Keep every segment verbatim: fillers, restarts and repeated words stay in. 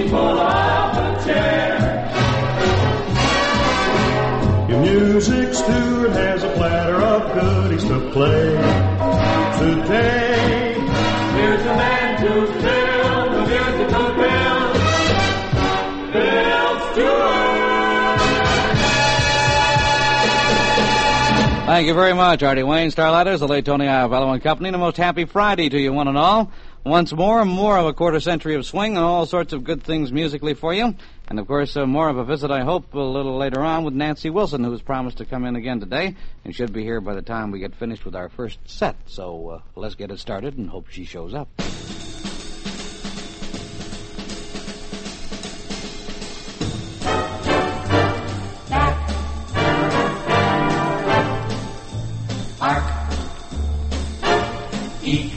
pull out the chair. Your music steward has a platter of goodies to play today. Here's a man to fill the musical bill, Bill Stewart. Thank you very much, Artie Wayne, Starlighters, the late Tony Iavello and Company, and a most happy Friday to you, one and all. Once more, more of a quarter century of swing and all sorts of good things musically for you. And, of course, uh, more of a visit, I hope, a little later on with Nancy Wilson, who's promised to come in again today and should be here by the time we get finished with our first set. So uh, let's get it started and hope she shows up. Eek.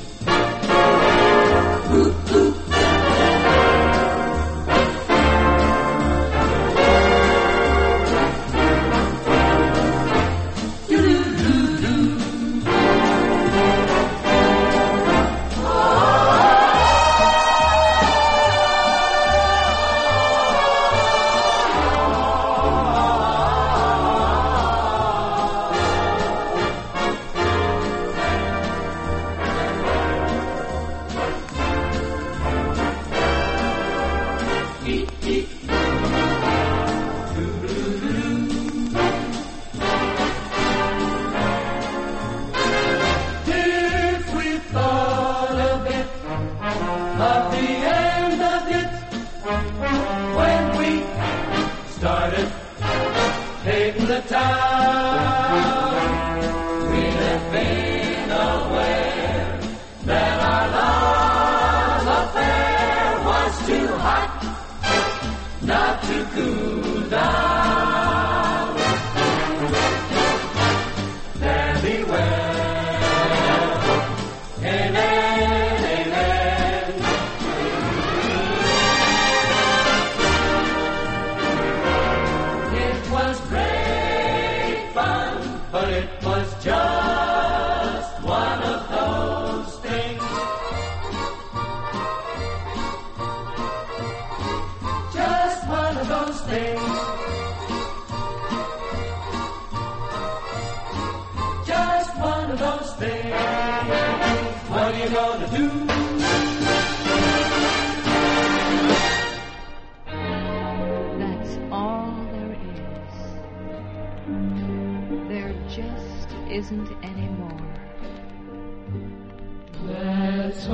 Isn't anymore. That's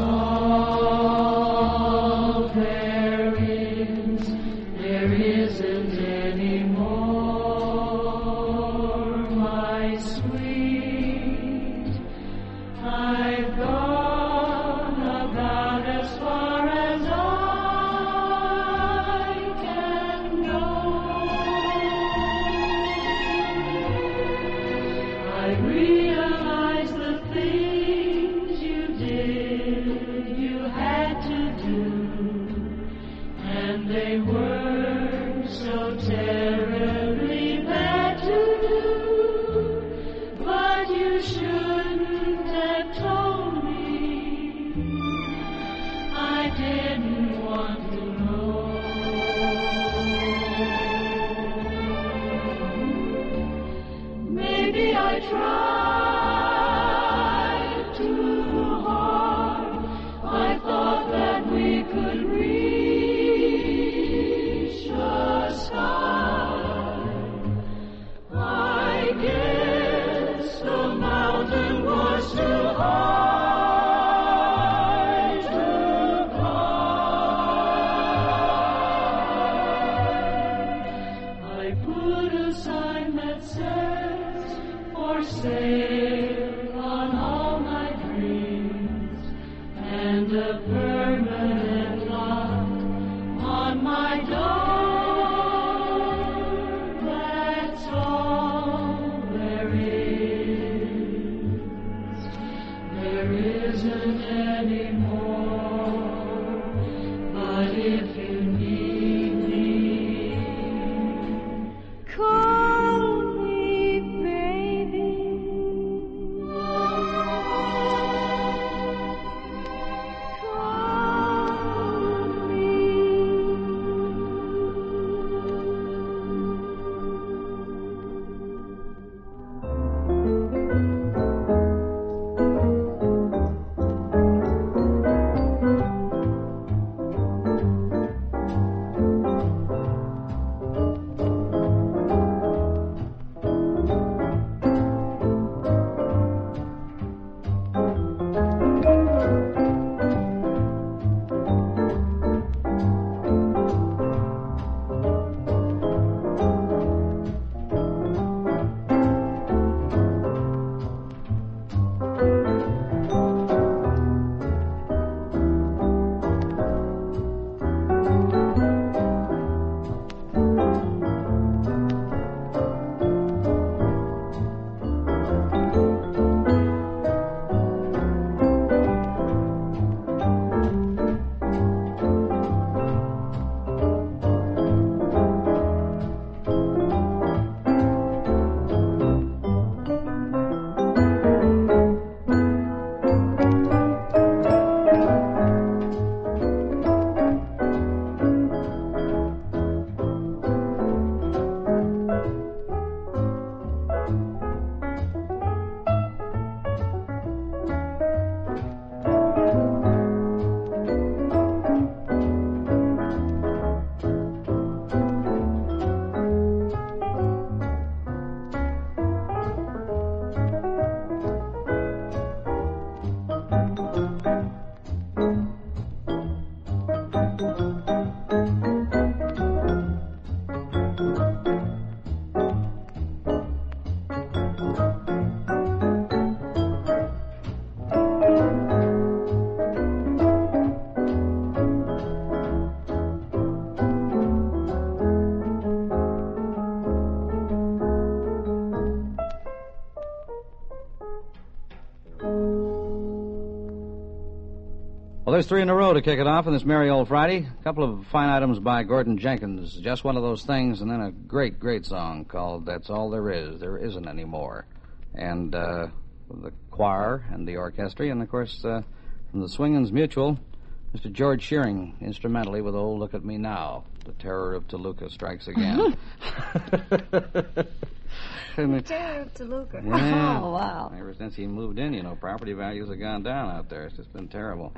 all there is. There isn't anymore, my sweet. I've gone about as far as I can go. I realize the things you did, you had to do, and they were so terribly bad to do, but you shouldn't have told me. I didn't want to know. Maybe I tried too hard. I thought that we could reach the sky. boys, three in a row to kick it off on this merry old Friday. A couple of fine items by Gordon Jenkins. Just One of Those Things, and then a great, great song called That's All There Is. There Isn't Any More. And uh, the choir and the orchestra, and, of course, uh, from the Swingin's Mutual, Mister George Shearing, instrumentally with Oh, Look at Me Now. The terror of Toluca strikes again. The terror of Toluca. Yeah. Oh, wow. Ever since he moved in, you know, property values have gone down out there. It's just been terrible.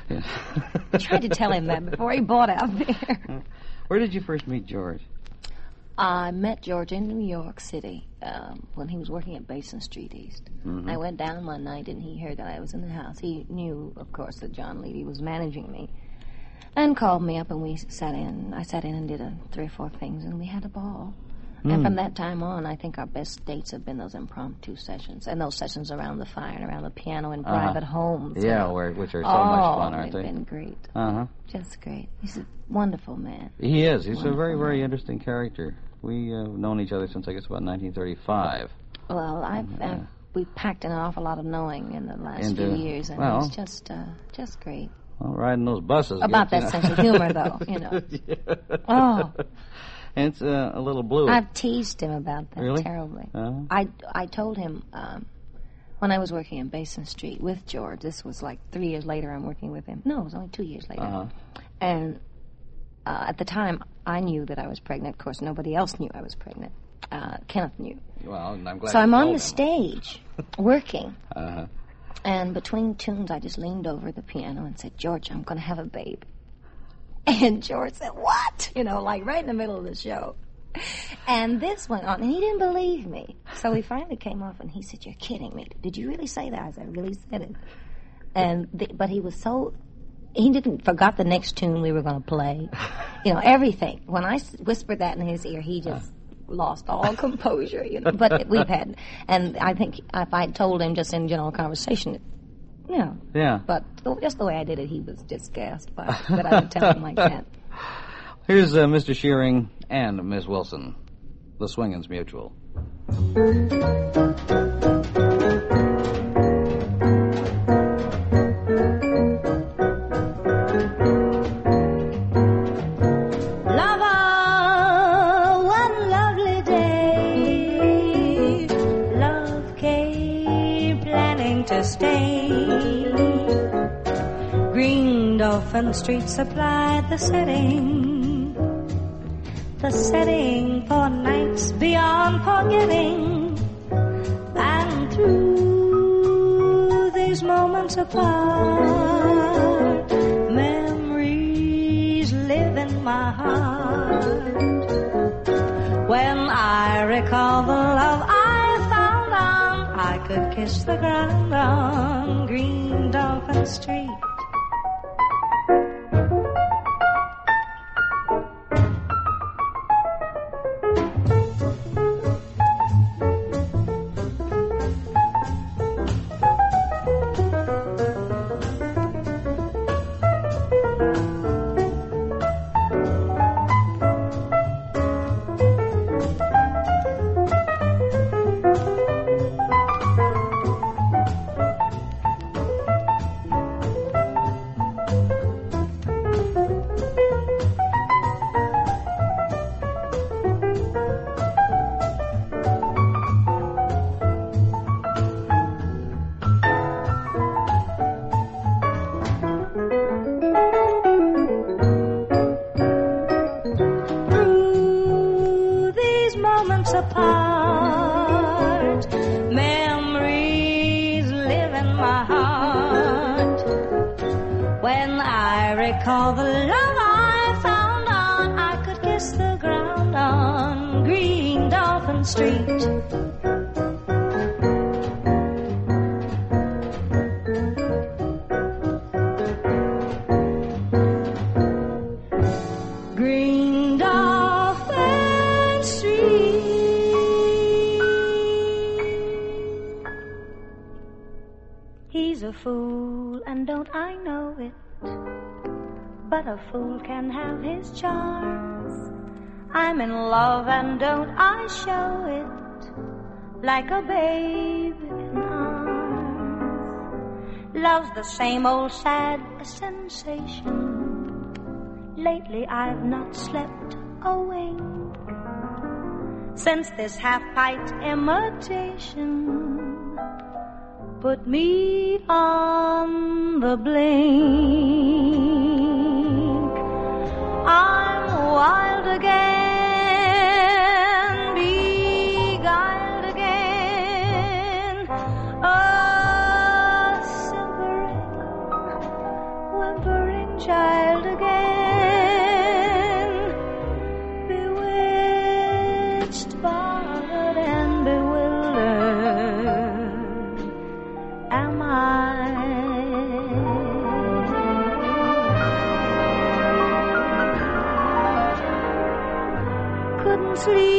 I tried to tell him that before he bought out there. Where did you first meet George? I met George in New York City um, when he was working at Basin Street East. Mm-hmm. I went down one night and he heard that I was in the house. He knew, of course, that John Levy was managing me and called me up and we sat in. I sat in and did a, three or four things and we had a ball. Mm. And from that time on, I think our best dates have been those impromptu sessions and those sessions around the fire and around the piano in uh-huh. private homes. Yeah, and, where, which are so oh, much fun, aren't they've they? been great. Uh-huh. Just great. He's a wonderful man. He is. He's wonderful a very, very man. interesting character. We uh, have known each other since, I guess, about nineteen thirty-five. Well, I've, Yeah. I've we've packed in an awful lot of knowing in the last And, few uh, years, and well- it's just uh, just great. Well, riding those buses. About gets, that you know. sense of humor, though, you know. Yeah. Oh, And it's uh, a little blue. I've teased him about that Really? terribly. Uh-huh. I, I told him um, when I was working in Basin Street with George, this was like three years later I'm working with him. No, it was only two years later. Uh-huh. And uh, at the time, I knew that I was pregnant. Of course, nobody else knew I was pregnant. Uh, Kenneth knew. Well, and I'm glad So you I'm on told the him. stage working. Uh-huh. And between tunes, I just leaned over the piano and said, George, I'm going to have a baby. And George said, what? You know, like right in the middle of the show. And this went on, and he didn't believe me. So he finally came off, and he said, you're kidding me. Did you really say that? I said, I really said it. And the, But he was so... He didn't forgot the next tune we were going to play. You know, everything. When I s- whispered that in his ear, he just... lost all composure, you know. But we've had, and I think if I told him just in general conversation, you know. Yeah. But th- just the way I did it, he was disgusted by that I would tell him like that. Here's uh, Mister Shearing and Miss Wilson, the Swingin's Mutual. Dolphin Street supplied the setting, the setting for nights beyond forgetting. And through these moments apart, memories live in my heart. When I recall the love I found on, I could kiss the ground on Green Dolphin Street. Apart, memories live in my heart. When I recall the love I found on, I could kiss the ground on Green Dolphin Street. Green Dolphin Street. He's a fool, and don't I know it? But a fool can have his charms. I'm in love, and don't I show it? Like a babe in arms. love's the same old sad sensation. Lately I've not slept a wink since this half-pint imitation put me on the blink. I'm wild again, beguiled again, a simpering, whimpering child again, bewitched, bothered, and bewildered am I. Couldn't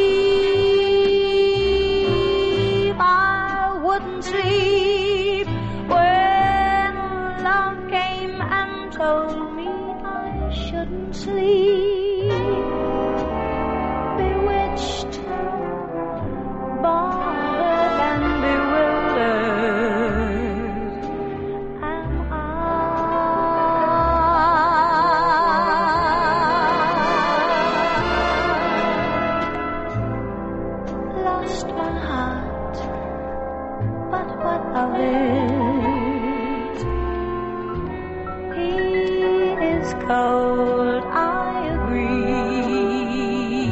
sleep, I wouldn't sleep when love came and told me I shouldn't sleep. Bewitched, bothered, and bewildered am I. Lost my heart, but what of it? He is cold, I agree.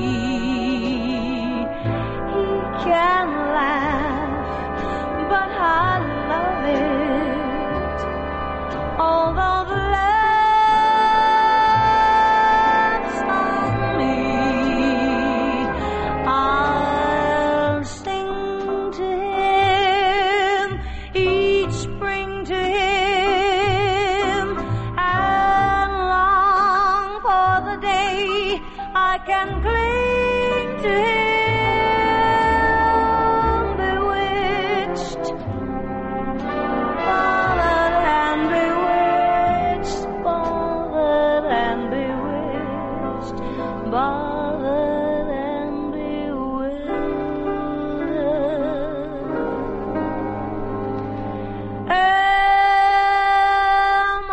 He can laugh, but I love it. Although the laughs on me, I'll sing to him each spring to him and long for the day I can cling to him. Bewitched, bothered and bewitched, bothered and bewitched, bothered and bewildered am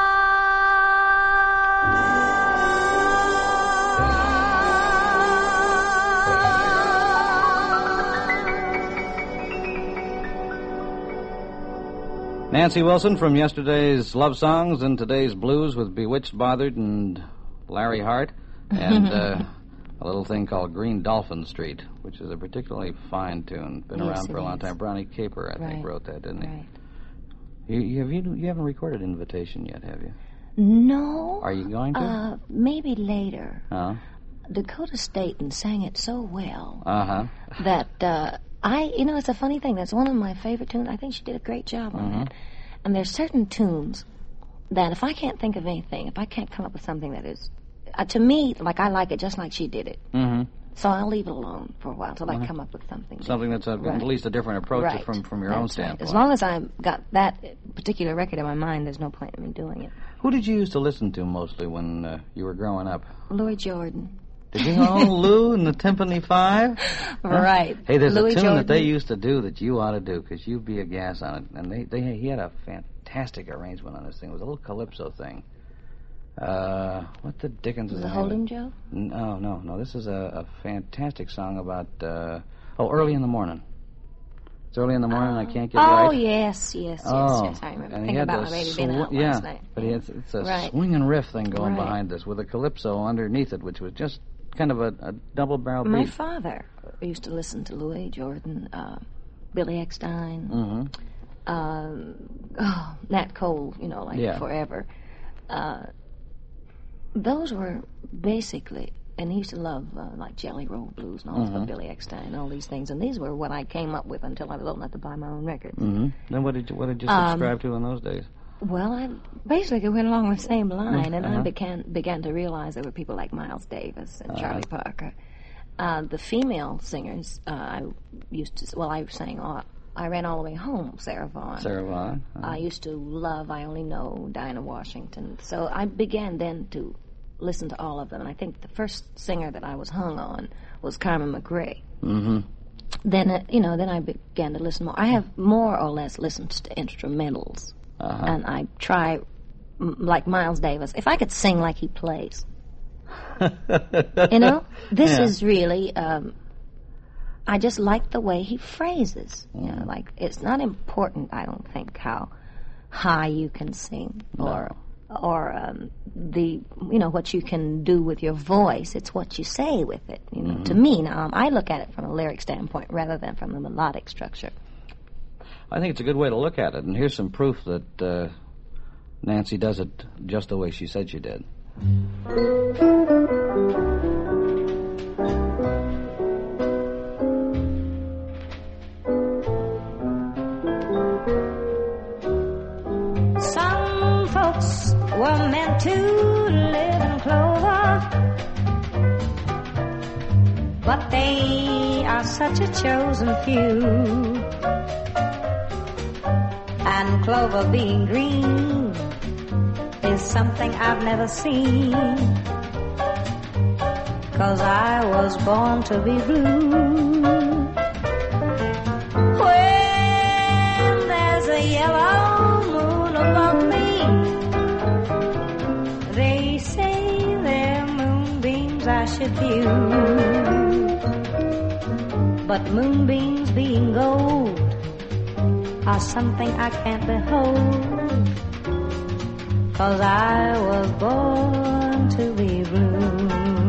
Nancy Wilson from yesterday's Love Songs and today's Blues with Bewitched, Bothered, and Larry Hart, and uh, a little thing called Green Dolphin Street, which is a particularly fine tune. Been Yes, around for it a long is. time. Brownie Caper, I think, Right. wrote that, didn't he? Right. You, you, have, you, you haven't recorded Invitation yet, have you? No. Are you going to? Uh, maybe later. Uh Dakota Staten sang it so well huh. that uh, I, you know, it's a funny thing. That's one of my favorite tunes. I think she did a great job on Mhm. that. And there's certain tunes that if I can't think of anything, if I can't come up with something that is, uh, to me, like I like it just like she did it. Mm-hmm. So I'll leave it alone for a while till I come up with something. Something that's a, Right. at least a different approach Right. from, from your That's own right. standpoint. As long as I've got that particular record in my mind, there's no point in me doing it. Who did you used to listen to mostly when uh, you were growing up? Louis Jordan. Did you know Lou and the Timpani Five? Huh? Right. Hey, there's Louis a tune Jordan. that they used to do that you ought to do because you'd be a gas on it. And they, they he had a fantastic arrangement on this thing. It was a little calypso thing. Uh, what the dickens is The the name? Holding Joe? No, no, no. This is a, a fantastic song about uh, oh, early in the morning. It's early in the morning. and I can't get Oh, right. yes, yes, yes, Oh, yes. I remember and he thinking had about those my baby being sw- out yeah, last night. but he has, it's a Right. swinging riff thing going Right. behind this with a calypso underneath it, which was just kind of a, a double-barrel My beat. father used to listen to Louis Jordan, uh, Billy Eckstine, Mm-hmm. um, oh, Nat Cole, you know, like Yeah. forever. Uh, those were basically, and he used to love uh, like Jelly Roll Blues and all this, Mhm. but Billy Eckstine and all these things, and these were what I came up with until I was old enough to buy my own records. Mm-hmm. Then what did you what did you Um, subscribe to in those days? Well, I basically went along the same line, and I Uh-huh. began began to realize there were people like Miles Davis and Uh-huh. Charlie Parker. Uh, the female singers, uh, I used to, well, I sang all, I ran all the way home, Sarah Vaughan. Sarah Vaughan. Uh, I used to love I Only Know, Dinah Washington. So I began then to listen to all of them, and I think the first singer that I was hung on was Carmen McRae. mm-hmm. Then, uh, you know, then I began to listen more. I have more or less listened to instrumentals Uh-huh. And I try, m- like Miles Davis, if I could sing like he plays. You know? This Yeah. is really, um, I just like the way he phrases. You know, like, it's not important, I don't think, how high you can sing or or um, the, you know, what you can do with your voice. It's what you say with it, you know, Mm-hmm. to me. Now, um, I look at it from a lyric standpoint rather than from the melodic structure. I think it's a good way to look at it, and here's some proof that uh, Nancy does it just the way she said she did. Some folks were meant to live in clover, but they are such a chosen few. And clover being green is something I've never seen, 'cause I was born to be blue. When there's a yellow moon above me, they say they're moonbeams I should view. But moonbeams being gold are something I can't behold, 'cause I was born to be blue.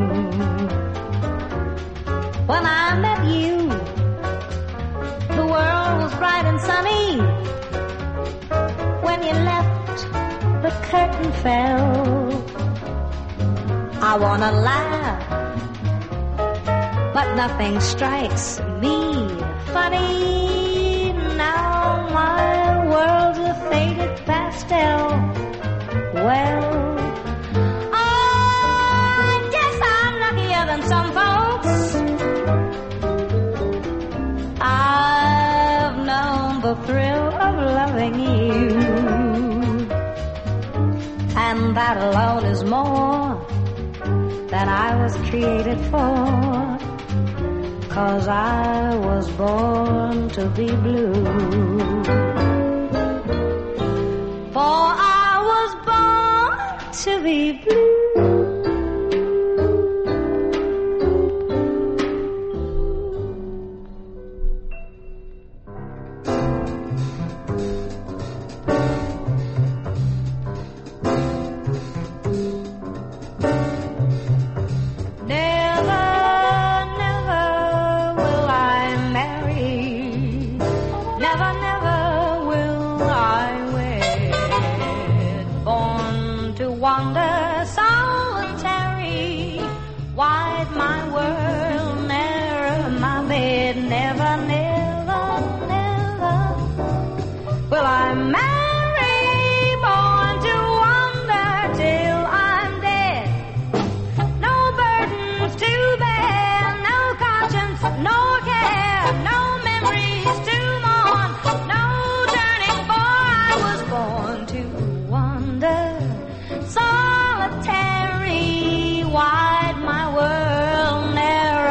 When I met you, the world was bright and sunny. When you left, the curtain fell. I wanna laugh, but nothing strikes me funny. Now my world's a faded pastel. Well, I guess I'm luckier than some folks. I've known the thrill of loving you, and that alone is more than I was created for, 'cause I was born to be blue. For I was born to be blue. Never, never will I marry. Never, never will I wed. Born to wander solitary, wide my world, narrow my bed. Never, never, never will I marry. Born to wander till I'm dead. No burdens to bear, no conscience, no care, no memories to mourn, no turning, for I was born to wander solitary, wide my world, narrow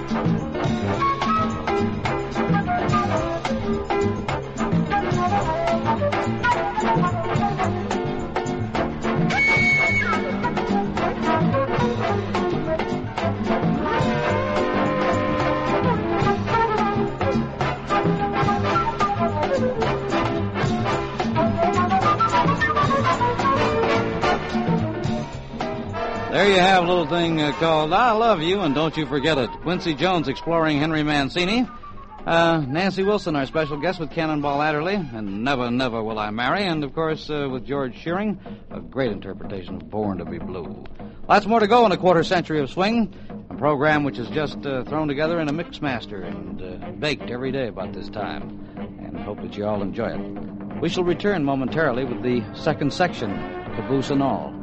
There you have a little thing uh, called I Love You, and Don't You Forget It. Quincy Jones exploring Henry Mancini. Uh, Nancy Wilson, our special guest with Cannonball Adderley, and Never, Never Will I Marry. And, of course, uh, with George Shearing, a great interpretation of Born to Be Blue. Lots more to go in a quarter century of swing, a program which is just uh, thrown together in a mix master and uh, baked every day about this time. And I hope that you all enjoy it. We shall return momentarily with the second section, Caboose and All.